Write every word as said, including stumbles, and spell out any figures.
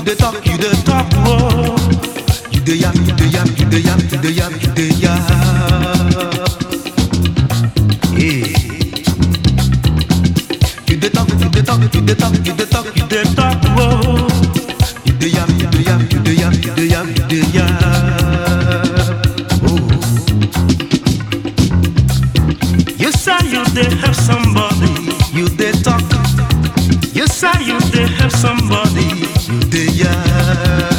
dey talk, you dey talk, oh. You dey yam, you dey yam, you dey yam, you dey yam, you dey yam. Yeah. You dey talk, you dey talk, you dey talk, you dey talk, you dey talk, oh. You dey yam, you dey yam, you dey yam, you dey yam, you dey yam. Oh. You say you dey have somebody, you dey talk. You say you dey have somebody, you dey yam.